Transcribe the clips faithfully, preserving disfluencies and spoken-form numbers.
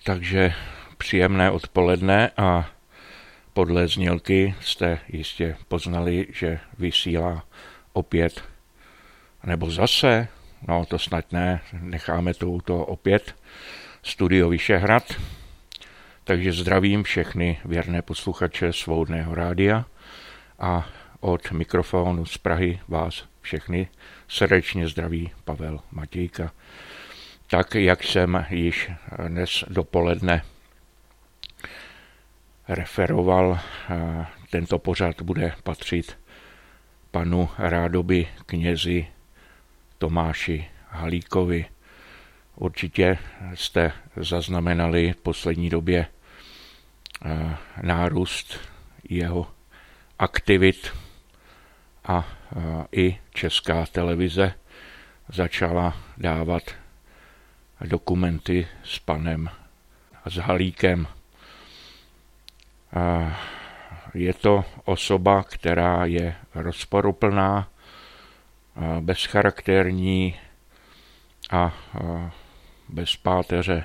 Takže příjemné odpoledne a podle znělky jste jistě poznali, že vysílá opět, nebo zase, no to snad ne, necháme to u toho opět, Studio Vyšehrad. Takže zdravím všechny věrné posluchače Svobodného rádia a od mikrofonu z Prahy vás všechny srdečně zdraví Pavel Matějka. Tak, jak jsem již dnes dopoledne referoval, tento pořad bude patřit panu rádoby knězi Tomáši Halíkovi. Určitě jste zaznamenali v poslední době nárůst jeho aktivit a i Česká televize začala dávat dokumenty s panem s Halíkem. Je to osoba, která je rozporuplná, bezcharakterní a bez páteře.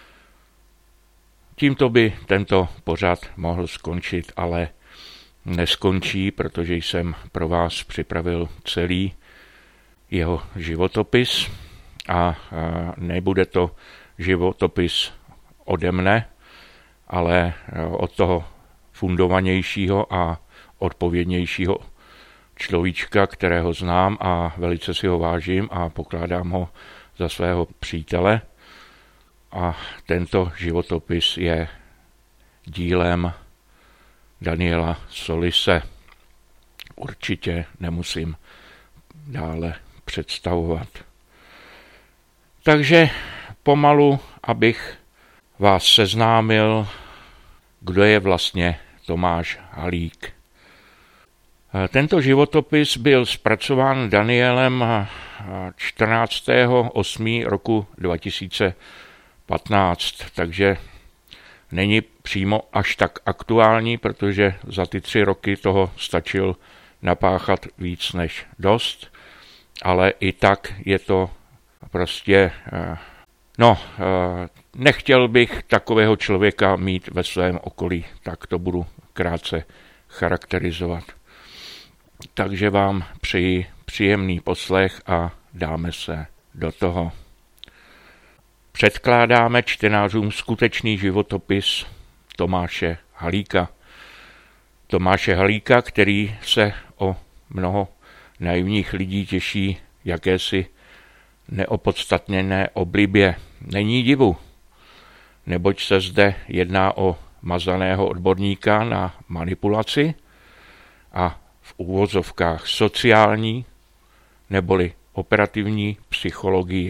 Tímto by tento pořad mohl skončit, ale neskončí, protože jsem pro vás připravil celý jeho životopis a nebude to životopis ode mne, ale od toho fundovanějšího a odpovědnějšího človíčka, kterého znám a velice si ho vážím a pokládám ho za svého přítele. A tento životopis je dílem Daniela Solise. Určitě nemusím dále představovat. Takže pomalu, abych vás seznámil, kdo je vlastně Tomáš Halík. Tento životopis byl zpracován Danielem čtrnáctého osmého roku dva tisíce patnáct, takže není přímo až tak aktuální, protože za ty tři roky toho stačil napáchat víc než dost, ale i tak je to prostě, no, nechtěl bych takového člověka mít ve svém okolí, tak to budu krátce charakterizovat. Takže vám přeji příjemný poslech a dáme se do toho. Předkládáme čtenářům skutečný životopis Tomáše Halíka. Tomáše Halíka, který se o mnoho naivních lidí těší jakési neopodstatněné oblibě. Není divu, neboť se zde jedná o mazaného odborníka na manipulaci a v uvozovkách sociální neboli operativní psychologii,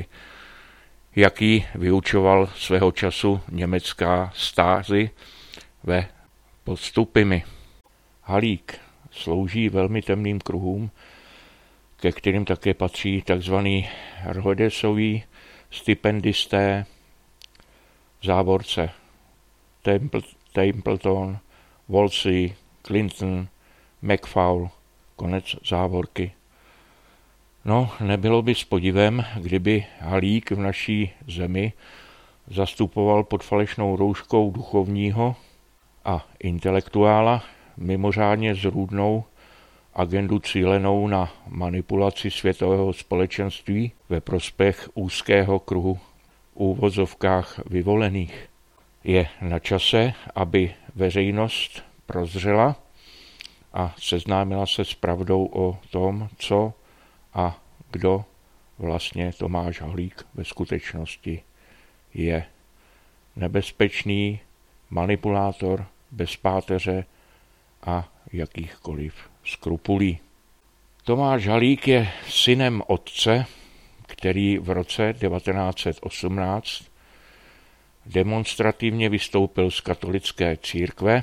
jaký vyučoval svého času německá Stasi ve Podstupimi. Halík slouží velmi temným kruhům, ke kterým také patří tzv. Rhodesoví stipendisté, v závorce Templeton, Wolsey, Clinton, McFaul, konec závorky. No, nebylo by s podivem, kdyby Halík v naší zemi zastupoval pod falešnou rouškou duchovního a intelektuála mimořádně zrůdnou agendu cílenou na manipulaci světového společenství ve prospěch úzkého kruhu v úvozovkách vyvolených. Je na čase, aby veřejnost prozřela a seznámila se s pravdou o tom, co a kdo vlastně Tomáš Halík ve skutečnosti je. Nebezpečný manipulátor bez páteře a jakýchkoliv skrupulí. Tomáš Halík je synem otce, který v roce devatenáct set osmnáct demonstrativně vystoupil z katolické církve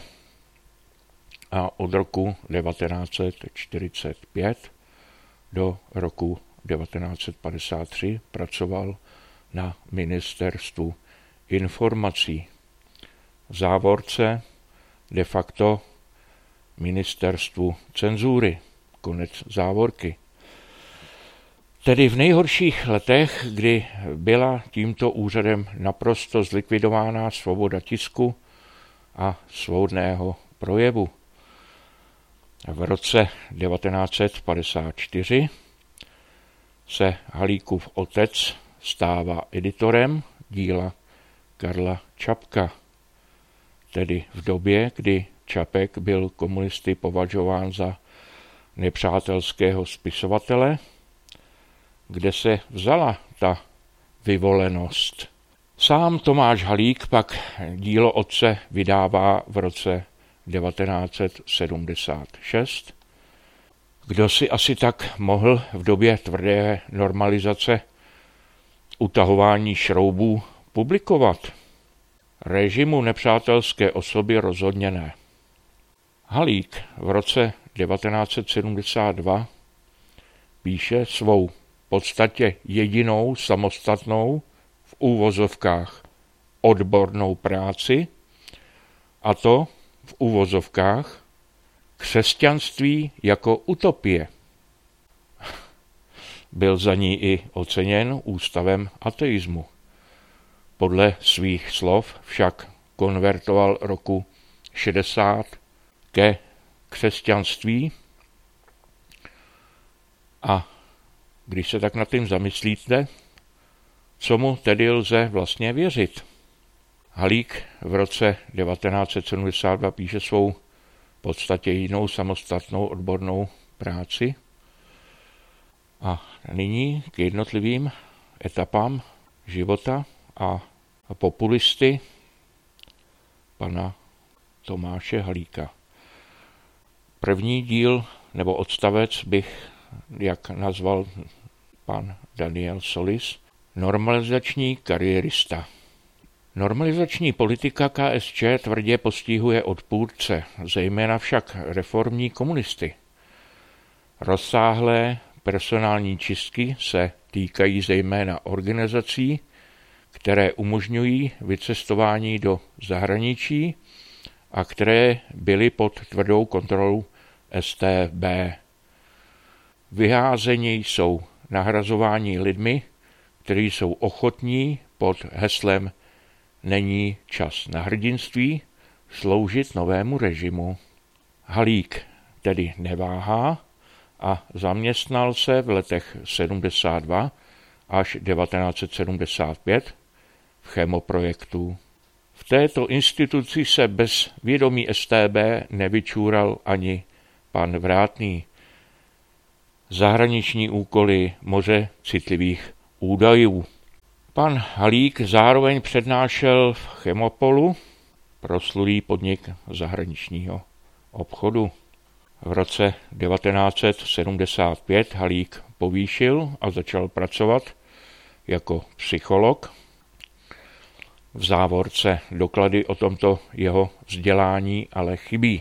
a od roku devatenáct set čtyřicet pět do roku devatenáct set padesát tři pracoval na ministerstvu informací. V závorce de facto ministerstvu cenzury, konec závorky. Tedy v nejhorších letech, kdy byla tímto úřadem naprosto zlikvidována svoboda tisku a svobodného projevu. V roce devatenáct set padesát čtyři se Halíkův otec stává editorem díla Karla Čapka, tedy v době, kdy Čapek byl komunisty považován za nepřátelského spisovatele, kde se vzala ta vyvolenost. Sám Tomáš Halík pak dílo otce vydává v roce devatenáct set sedmdesát šest. Kdo si asi tak mohl v době tvrdé normalizace utahování šroubů publikovat? Režimu nepřátelské osoby rozhodně ne. Halík v roce devatenáct set sedmdesát dva píše svou v podstatě jedinou samostatnou v úvozovkách odbornou práci, a to v úvozovkách Křesťanství jako utopie. Byl za ní i oceněn Ústavem ateismu. Podle svých slov však konvertoval roku šedesát ke křesťanství a když se tak nad tím zamyslíte, co mu tedy lze vlastně věřit? Halík v roce devatenáct set sedmdesát dva píše svou v podstatě jinou samostatnou odbornou práci a nyní k jednotlivým etapám života a populisty pana Tomáše Halíka. První díl nebo odstavec bych, jak nazval pan Daniel Solis, normalizační kariérista. Normalizační politika K S Č tvrdě postihuje odpůrce, zejména však reformní komunisty. Rozsáhlé personální čistky se týkají zejména organizací, které umožňují vycestování do zahraničí a které byly pod tvrdou kontrolou S T B. Vyházeni jsou nahrazováni lidmi, kteří jsou ochotní pod heslem Není čas na hrdinství sloužit novému režimu. Halík tedy neváhá a zaměstnal se v letech sedmdesát dva až devatenáct set sedmdesát pět v chemoprojektu. V této instituci se bez vědomí S T B nevyčůral ani pan Vrátný. Zahraniční úkoly, moře citlivých údajů. Pan Halík zároveň přednášel v Chemopolu, proslulý podnik zahraničního obchodu. V roce devatenáct set sedmdesát pět Halík povýšil a začal pracovat jako psycholog. V závorce doklady o tomto jeho vzdělání ale chybí.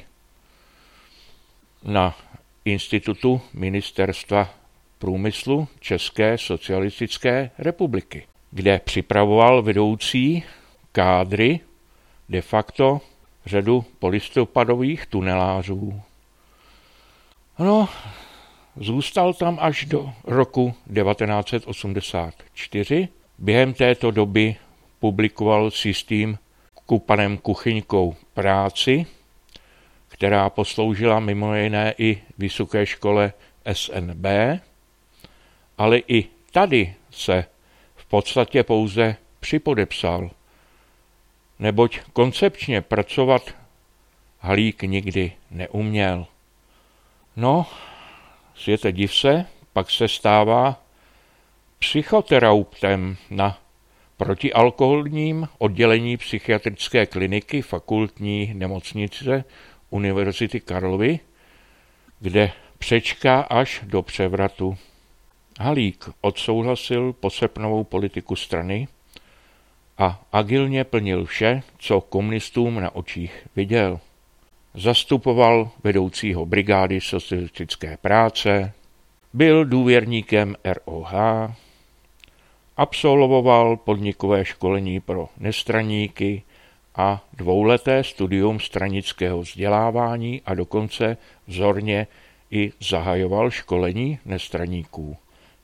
Na Institutu Ministerstva průmyslu České socialistické republiky, kde připravoval vedoucí kádry de facto řadu polistopadových tunelářů. No, zůstal tam až do roku devatenáct set osmdesát čtyři. Během této doby publikoval s jistým Kupanem Kuchyňkou práci, která posloužila mimo jiné i vysoké škole S N B, ale i tady se v podstatě pouze připodepsal, neboť koncepčně pracovat Halík nikdy neuměl. No, světe div se, pak se stává psychoterapeutem na protialkoholním oddělení psychiatrické kliniky fakultní nemocnice Univerzity Karlovy, kde přečká až do převratu. Halík odsouhlasil posepnovou politiku strany a agilně plnil vše, co komunistům na očích viděl. Zastupoval vedoucího brigády socialistické práce, byl důvěrníkem R O H, absolvoval podnikové školení pro nestraníky a dvouleté studium stranického vzdělávání a dokonce vzorně i zahajoval školení nestraníků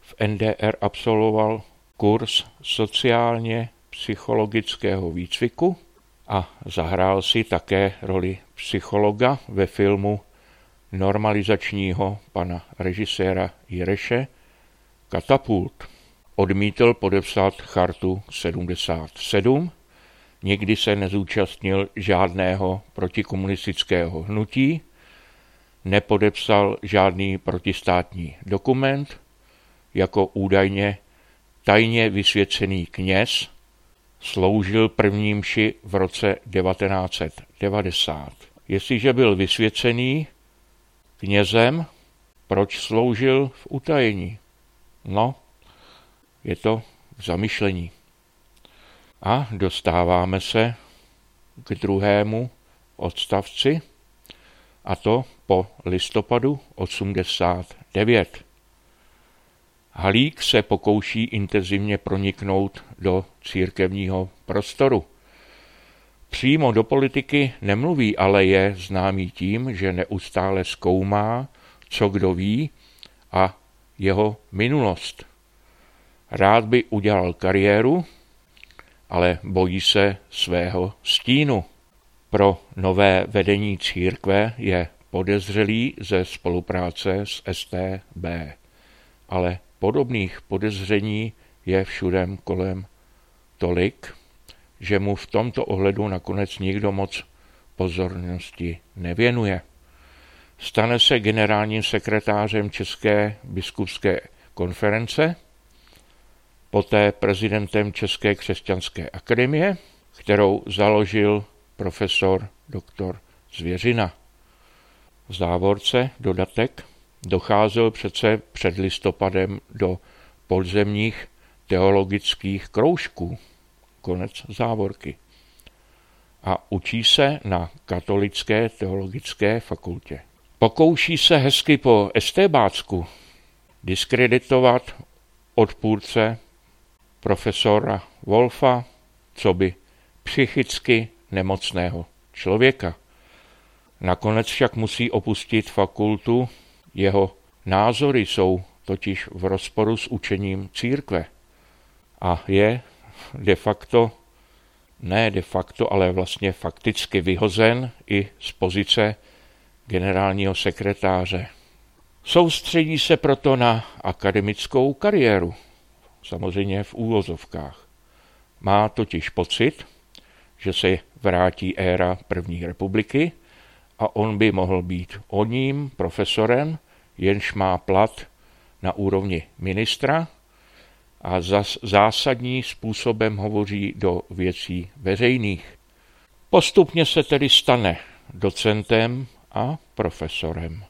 v N D R absolvoval kurz sociálně psychologického výcviku a zahrál si také roli psychologa ve filmu normalizačního pana režiséra Jireše Katapult. Odmítl podepsat chartu sedmdesát sedm, nikdy se nezúčastnil žádného protikomunistického hnutí, nepodepsal žádný protistátní dokument, jako údajně tajně vysvěcený kněz sloužil první mši v roce devatenáct set devadesát. Jestliže byl vysvěcený knězem, proč sloužil v utajení? No, je to v zamyšlení. A dostáváme se k druhému odstavci, a to po listopadu osmdesát devět. Halík se pokouší intenzivně proniknout do církevního prostoru. Přímo do politiky nemluví, ale je známý tím, že neustále zkoumá, co kdo ví a jeho minulost. Rád by udělal kariéru, ale bojí se svého stínu. Pro nové vedení církve je podezřelý ze spolupráce s S T B, ale podobných podezření je všude kolem tolik, že mu v tomto ohledu nakonec nikdo moc pozornosti nevěnuje. Stane se generálním sekretářem České biskupské konference, poté prezidentem České křesťanské akademie, kterou založil profesor doktor Zvěřina. V závorce dodatek docházel přece před listopadem do podzemních teologických kroužků. Konec závorky. A učí se na Katolické teologické fakultě. Pokouší se hezky po estébácku diskreditovat odpůrce profesora Wolfa, coby psychicky nemocného člověka. Nakonec však musí opustit fakultu, jeho názory jsou totiž v rozporu s učením církve a je de facto, ne de facto, ale vlastně fakticky vyhozen i z pozice generálního sekretáře. Soustředí se proto na akademickou kariéru, samozřejmě v úvozovkách. Má totiž pocit, že se vrátí éra první republiky a on by mohl být oním profesorem, jenž má plat na úrovni ministra a zas zásadní způsobem hovoří do věcí veřejných. Postupně se tedy stane docentem a profesorem.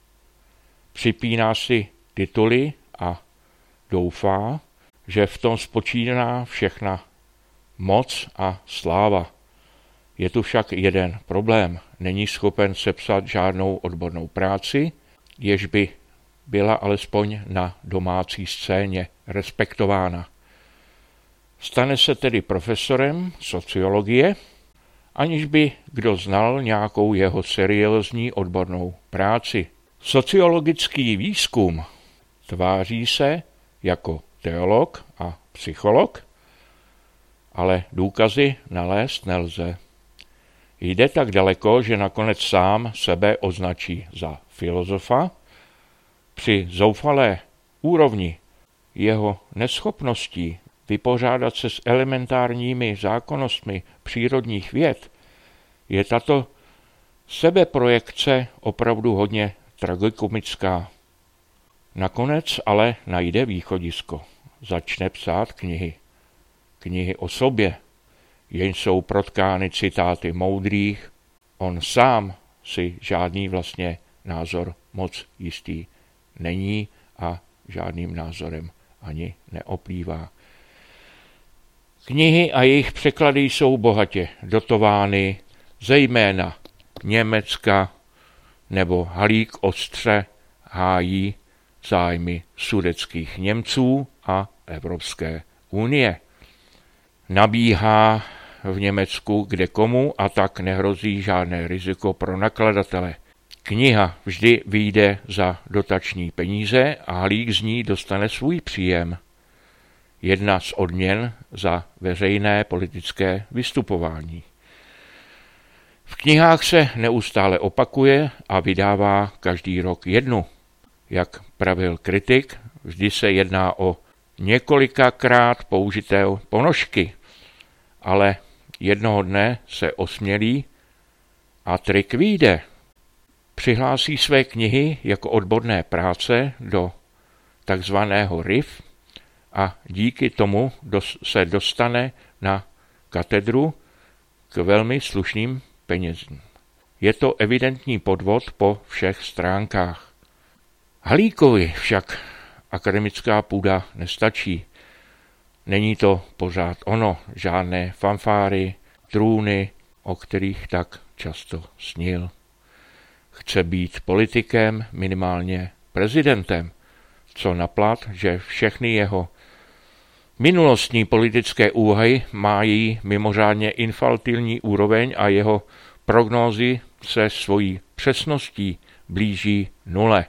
Připíná si tituly a doufá, že v tom spočíná všechna moc a sláva. Je tu však jeden problém. Není schopen sepsat žádnou odbornou práci, jež by byla alespoň na domácí scéně respektována. Stane se tedy profesorem sociologie, aniž by kdo znal nějakou jeho seriózní odbornou práci. Sociologický výzkum tváří se jako teolog a psycholog, ale důkazy nalézt nelze. Jde tak daleko, že nakonec sám sebe označí za filozofa. Při zoufalé úrovni jeho neschopností vypořádat se s elementárními zákonnostmi přírodních věd je tato sebeprojekce opravdu hodně tragikomická. Nakonec ale najde východisko. Začne psát knihy. Knihy o sobě, jen jsou protkány citáty moudrých. On sám si žádný vlastně názor moc jistý není a žádným názorem ani neoplývá. Knihy a jejich překlady jsou bohatě dotovány, zejména Německa, nebo Halík ostře hájí zájmy sudetských Němců a Evropské unie. Nabíhá v Německu kde komu a tak nehrozí žádné riziko pro nakladatele. Kniha vždy vyjde za dotační peníze a Halík z ní dostane svůj příjem. Jedna z odměn za veřejné politické vystupování. V knihách se neustále opakuje a vydává každý rok jednu. Jak pravil kritik, vždy se jedná o několikrát použité ponožky, ale jednoho dne se osmělí a trik vyjde. Přihlásí své knihy jako odborné práce do takzvaného R I F a díky tomu se dostane na katedru k velmi slušným penězům. Je to evidentní podvod po všech stránkách. Halíkovi však akademická půda nestačí. Není to pořád ono, žádné fanfáry, trůny, o kterých tak často snil. Chce být politikem, minimálně prezidentem, co naplat, že všechny jeho minulostní politické úvahy mají mimořádně infantilní úroveň a jeho prognózy se svojí přesností blíží nule.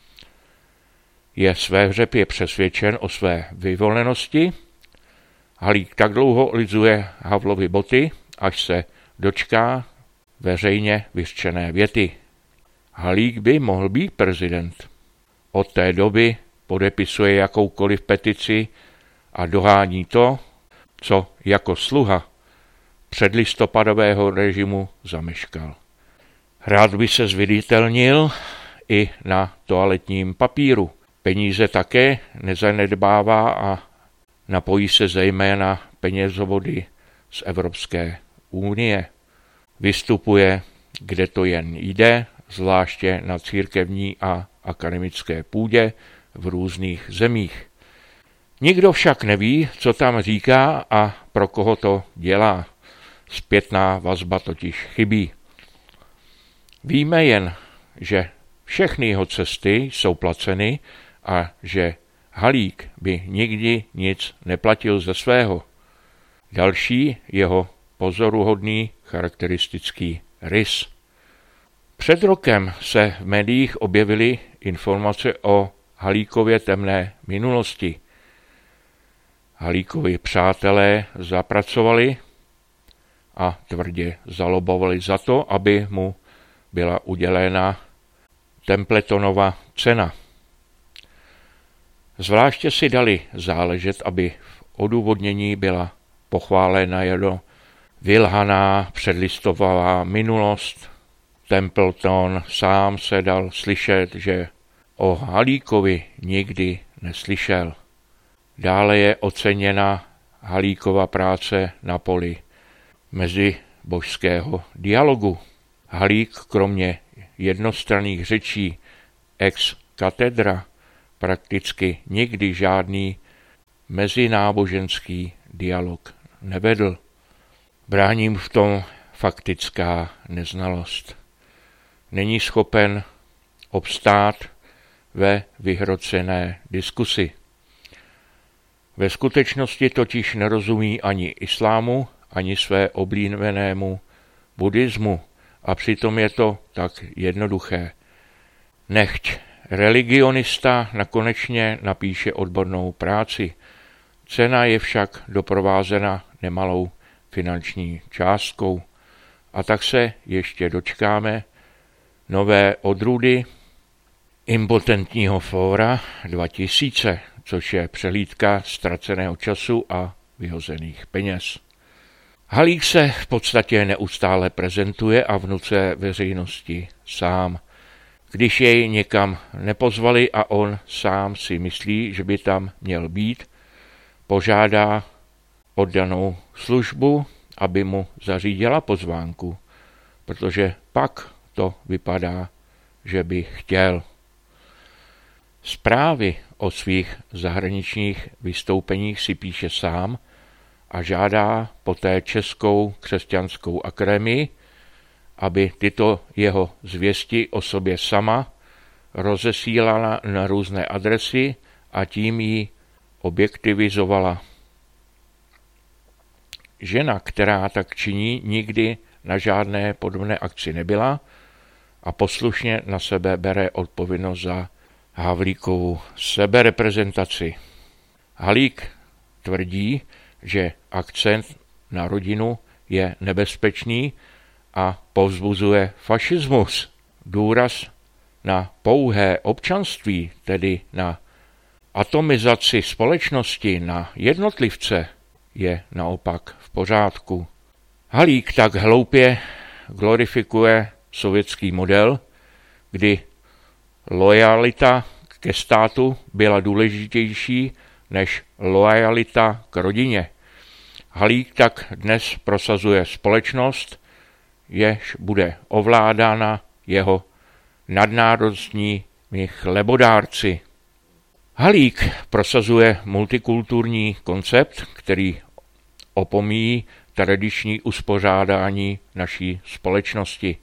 Je svévřepě přesvědčen o své vyvolenosti. Halík tak dlouho lizuje Havlovy boty, až se dočká veřejně vyřčené věty. Halík by mohl být prezident. Od té doby podepisuje jakoukoliv petici a dohání to, co jako sluha předlistopadového režimu zameškal. Rád by se zviditelnil i na toaletním papíru. Peníze také nezanedbává a napojí se zejména penězovody z Evropské unie. Vystupuje, kde to jen jde, zvláště na církevní a akademické půdě v různých zemích. Nikdo však neví, co tam říká a pro koho to dělá. Zpětná vazba totiž chybí. Víme jen, že všechny jeho cesty jsou placeny a že Halík by nikdy nic neplatil ze svého. Další jeho pozoruhodný charakteristický rys. Před rokem se v médiích objevily informace o Halíkově temné minulosti. Halíkovi přátelé zapracovali a tvrdě zalobovali za to, aby mu byla udělena Templetonova cena. Zvláště si dali záležet, aby v odůvodnění byla pochválena jeho vylhaná předlistopadová minulost. Templeton sám se dal slyšet, že o Halíkovi nikdy neslyšel. Dále je oceněna Halíkova práce na poli mezibožského dialogu. Halík kromě jednostranných řečí ex cathedra prakticky nikdy žádný mezináboženský dialog nevedl. Bráním v tom faktická neznalost. Není schopen obstát ve vyhrocené diskusi. Ve skutečnosti totiž nerozumí ani islámu, ani své oblíbenému buddhismu a přitom je to tak jednoduché. Nechť religionista nakonečně napíše odbornou práci. Cena je však doprovázena nemalou finanční částkou. A tak se ještě dočkáme nové odrůdy Impotentního fóra dva tisíce, což je přehlídka ztraceného času a vyhozených peněz. Halík se v podstatě neustále prezentuje a vnucuje veřejnosti sám. Když jej někam nepozvali a on sám si myslí, že by tam měl být, požádá oddanou službu, aby mu zařídila pozvánku, protože pak to vypadá, že by chtěl. Zprávy o svých zahraničních vystoupeních si píše sám a žádá poté Českou křesťanskou akademii, aby tyto jeho zvěsti o sobě sama rozesílala na různé adresy a tím ji objektivizovala. Žena, která tak činí, nikdy na žádné podobné akci nebyla a poslušně na sebe bere odpovědnost za Havlíkovu sebereprezentaci. Halík tvrdí, že akcent na rodinu je nebezpečný a povzbuzuje fašismus. Důraz na pouhé občanství, tedy na atomizaci společnosti, na jednotlivce, je naopak v pořádku. Halík tak hloupě glorifikuje sovětský model, kdy loajalita ke státu byla důležitější než loajalita k rodině. Halík tak dnes prosazuje společnost, jež bude ovládána jeho nadnárodními chlebodárci. Halík prosazuje multikulturní koncept, který opomíjí tradiční uspořádání naší společnosti.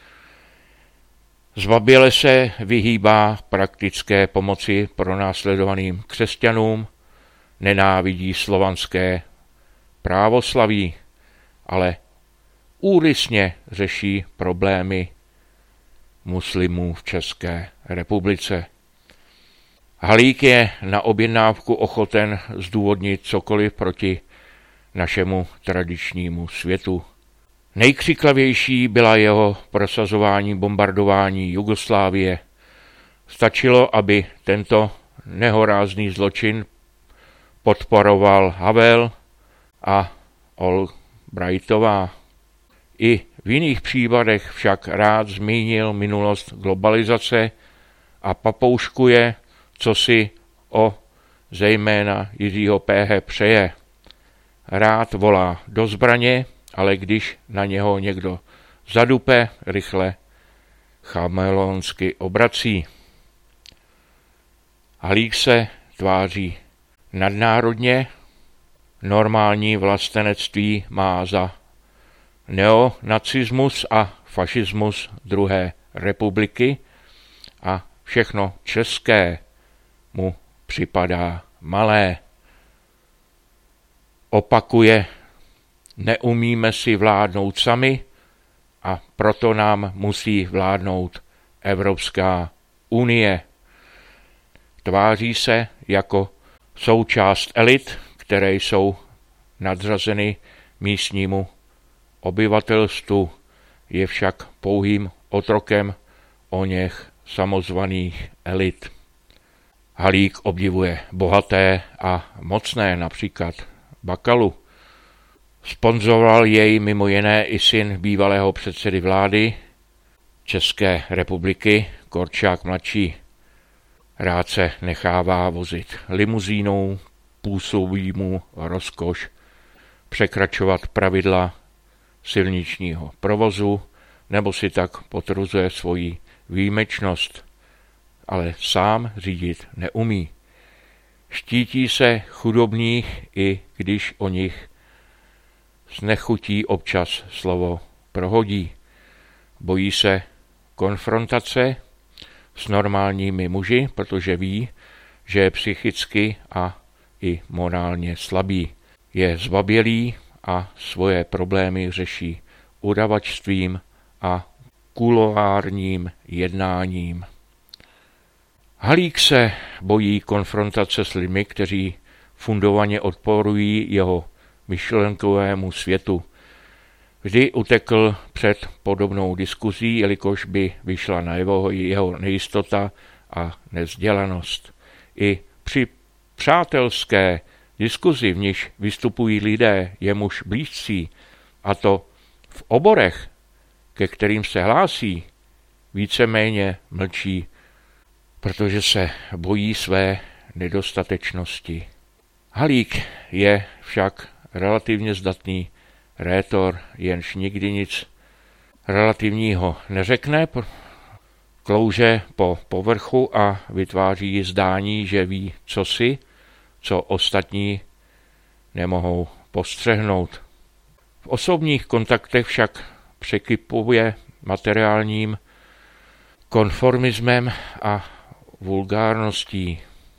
Zbaběle se vyhýbá praktické pomoci pronásledovaným křesťanům, nenávidí slovanské právoslaví, ale úlisně řeší problémy muslimů v České republice. Halík je na objednávku ochoten zdůvodnit cokoliv proti našemu tradičnímu světu. Nejkřiklavější byla jeho prosazování bombardování Jugoslávie. Stačilo, aby tento nehorázný zločin podporoval Havel a Albrightová. I v jiných případech však rád zmínil minulost globalizace a papouškuje, co si o zejména Jiřího Péhe přeje. Rád volá do zbraně, ale když na něho někdo zadupe, rychle chameleonsky obrací. Halík se tváří nadnárodně, normální vlastenectví má za neonacismus a fašismus druhé republiky a všechno české mu připadá malé. Opakuje, neumíme si vládnout sami a proto nám musí vládnout Evropská unie. Tváří se jako součást elit, které jsou nadřazeny místnímu obyvatelstvu, je však pouhým otrokem oněch samozvaných elit. Halík obdivuje bohaté a mocné, například Bakalu. Sponzoroval jej mimo jiné i syn bývalého předsedy vlády České republiky Korčák mladší. Rád se nechává vozit limuzínou, působí mu rozkoš překračovat pravidla silničního provozu, nebo si tak potvrzuje svoji výjimečnost, ale sám řídit neumí. Štítí se chudobných, i když o nich s nechutí občas slovo prohodí. Bojí se konfrontace s normálními muži, protože ví, že je psychicky a i morálně slabý. Je zbabělý a svoje problémy řeší udavačstvím a kuloárním jednáním. Halík se bojí konfrontace s lidmi, kteří fundovaně odporují jeho myšlenkovému světu. Vždy utekl před podobnou diskuzí, jelikož by vyšla najevo jeho nejistota a nevzdělanost. I při přátelské diskuzi, v níž vystupují lidé jemuž blízcí, a to v oborech, ke kterým se hlásí, víceméně mlčí, protože se bojí své nedostatečnosti. Halík je však relativně zdatný rétor, jenž nikdy nic relativního neřekne, klouže po povrchu a vytváří zdání, že ví cosi, co ostatní nemohou postřehnout. V osobních kontaktech však překypuje materiálním konformismem a vulgárností.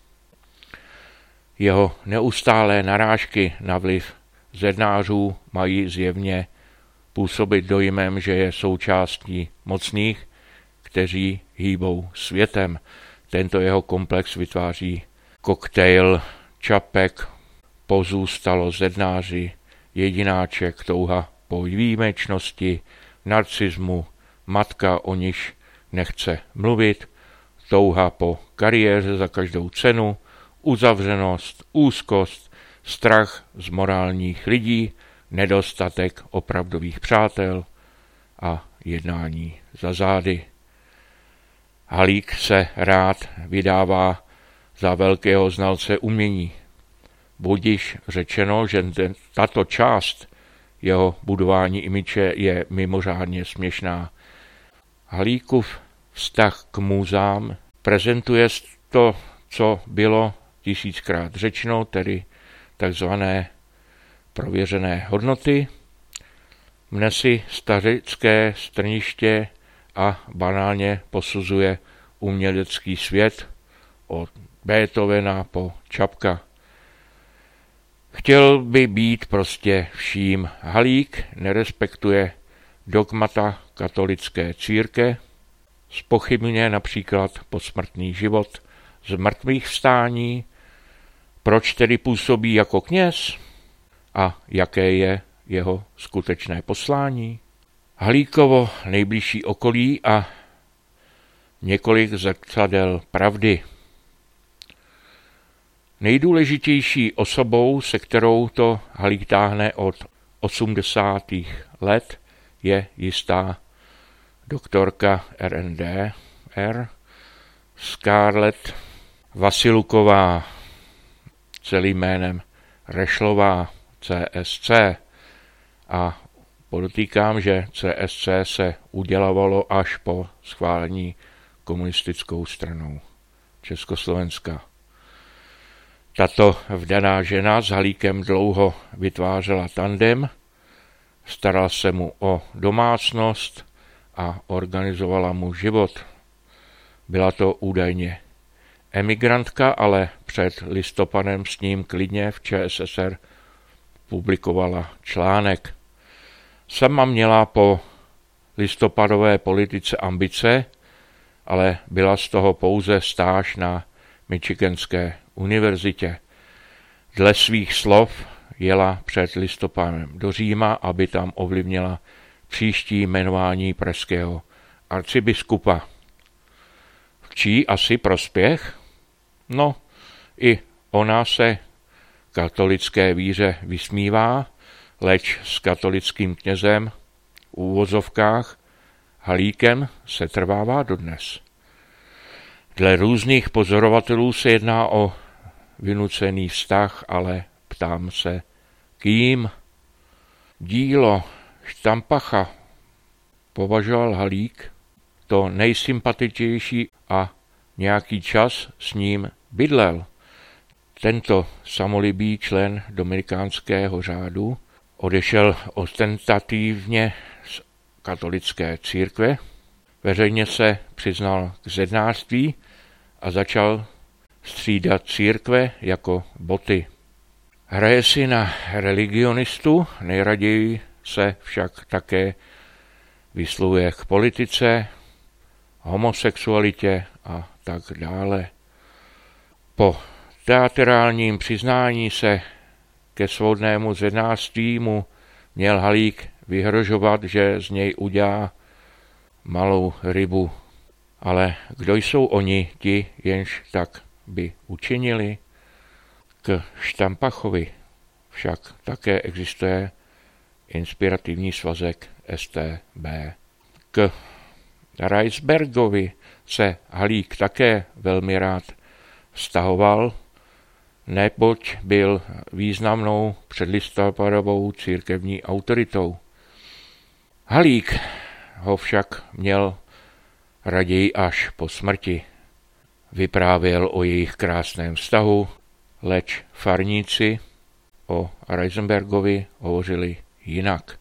Jeho neustálé narážky na vliv zednářů mají zjevně působit dojmem, že je součástí mocných, kteří hýbou světem. Tento jeho komplex vytváří koktejl Čapek, pozůstalo zednáři, jedináček, touha po výjimečnosti, narcismu, matka, o níž nechce mluvit, touha po kariéře za každou cenu, uzavřenost, úzkost, strach z morálních lidí, nedostatek opravdových přátel a jednání za zády. Halík se rád vydává za velkého znalce umění. Budiž řečeno, že tato část jeho budování imiče je mimořádně směšná. Halíkův vztah k můzám prezentuje to, co bylo tisíckrát řečeno, tedy takzvané prověřené hodnoty, mne si stařecké strniště a banálně posuzuje umělecký svět od Beethovena po Čapka. Chtěl by být prostě vším. Halík nerespektuje dogmata katolické církve, zpochybňuje například posmrtný život z mrtvých vstání, proč tedy působí jako kněz a jaké je jeho skutečné poslání. Halíkovo nejbližší okolí a několik zrcadel pravdy. Nejdůležitější osobou, se kterou to Halík táhne od osmdesátých let, je jistá doktorka R N D R Scarlett Vasiluková, celým jménem Rešlová, C S C. A podotýkám, že C S C se udělovalo až po schválení komunistickou stranou Československa. Tato vdaná žena s Halíkem dlouho vytvářela tandem, starala se mu o domácnost a organizovala mu život. Byla to údajně emigrantka, ale před listopadem s ním klidně v Č S S R publikovala článek. Sama měla po listopadové politice ambice, ale byla z toho pouze stáž na Michiganské univerzitě. Dle svých slov jela před listopadem do Říma, aby tam ovlivnila příští jmenování pražského arcibiskupa. V čí asi prospěch? No, i ona se katolické víře vysmívá, leč s katolickým knězem v úvozovkách Halíkem se trvává dodnes. Dle různých pozorovatelů se jedná o vynucený vztah, ale ptám se, kým? Dílo Štampacha považoval Halík to nejsympatičnější a nějaký čas s ním bydlel. Tento samolibý člen dominikánského řádu odešel ostentativně z katolické církve, veřejně se přiznal k zednářství a začal střídat církve jako boty. Hraje si na religionistu, nejraději se však také vyslovuje k politice, homosexualitě a tak dále. Po teatrálním přiznání se ke svobodnému zednářství mu měl Halík vyhrožovat, že z něj udělá malou rybu. Ale kdo jsou oni, ti, jenž tak by učinili? K Štampachovi však také existuje inspirativní svazek S T B. K Reisbergovi se Halík také velmi rád vztahoval, neboť byl významnou předlistopadovou církevní autoritou. Halík ho však měl raději až po smrti. Vyprávěl o jejich krásném vztahu, leč farníci o Reisenbergovi hovořili jinak.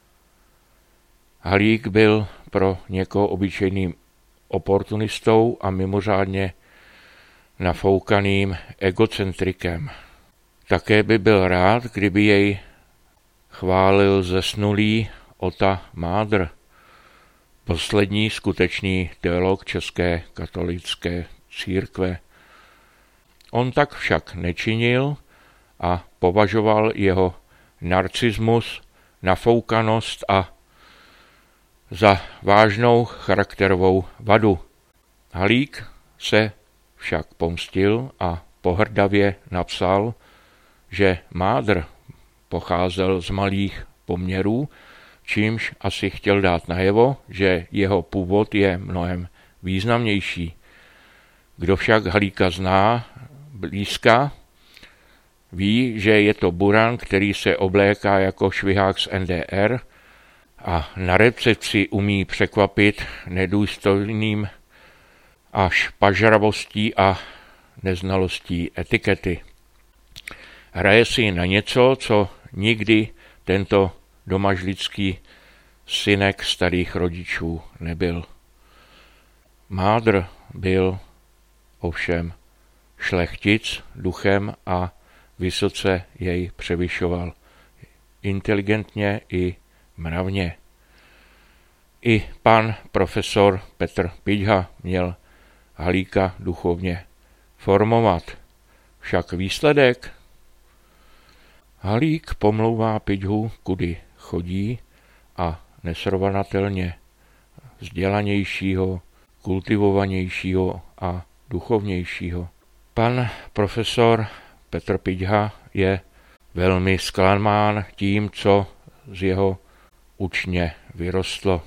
Halík byl pro někoho obyčejným oportunistou a mimořádně nafoukaným egocentrikem. Také by byl rád, kdyby jej chválil zesnulý Ota Mádr. poslední skutečný teolog České katolické církve. On tak však nečinil a považoval jeho narcismus, nafoukanost a za vážnou charakterovou vadu. Halík se však pomstil a pohrdavě napsal, že Mádr pocházel z malých poměrů, čímž asi chtěl dát najevo, že jeho původ je mnohem významnější. Kdo však Halíka zná blízka, ví, že je to buran, který se obléká jako švihák z N D R a na recepci umí překvapit nedůstojným až pažravostí a neznalostí etikety. Hraje si na něco, co nikdy tento domažlický synek starých rodičů nebyl. Mádr byl ovšem šlechtic duchem a vysoce jej převyšoval. Inteligentně i mravně. I pan profesor Petr Piťha měl Halíka duchovně formovat. Však výsledek? Halík pomlouvá Piťhu, kudy chodí, a nesrovnatelně vzdělanějšího, kultivovanějšího a duchovnějšího. Pan profesor Petr Piťha je velmi zklamán tím, co z jeho učně vyrostlo.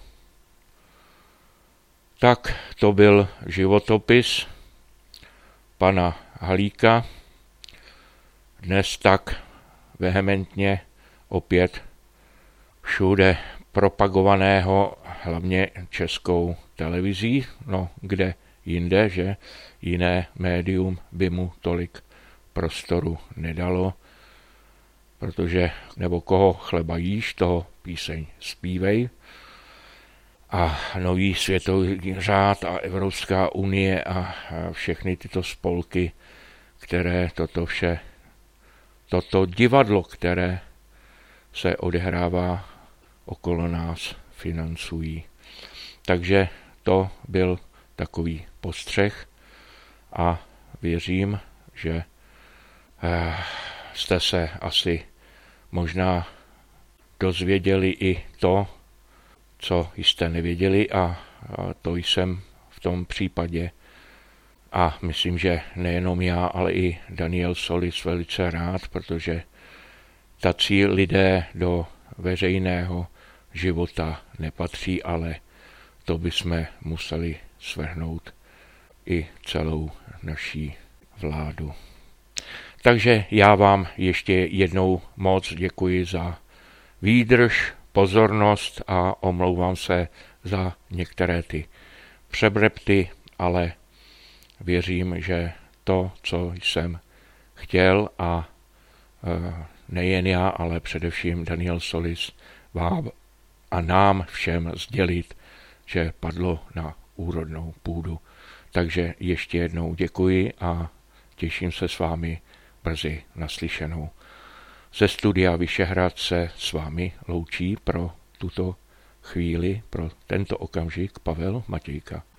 Tak to byl životopis pana Halíka, dnes tak vehementně opět všude propagovaného hlavně Českou televizí, no kde jinde, že jiné médium by mu tolik prostoru nedalo, protože nebo koho chleba jíš, toho píseň zpívej. A nový světový řád a Evropská unie a všechny tyto spolky, které toto vše, toto divadlo, které se odehrává okolo nás, financují. Takže to byl takový postřeh a věřím, že jste se asi možná dozvěděli i to, co jste nevěděli, a to jsem v tom případě a myslím, že nejenom já, ale i Daniel Solis velice rád, protože tací lidé do veřejného života nepatří, ale to bychom museli svrhnout i celou naší vládu. Takže já vám ještě jednou moc děkuji za výdrž, pozornost a omlouvám se za některé ty přebrepty, ale věřím, že to, co jsem chtěl, a nejen já, ale především Daniel Solis, vám a nám všem sdělit, že padlo na úrodnou půdu. Takže ještě jednou děkuji a těším se s vámi brzy naslyšenou. Ze studia Vyšehrad se s vámi loučí pro tuto chvíli, pro tento okamžik Pavel Matějka.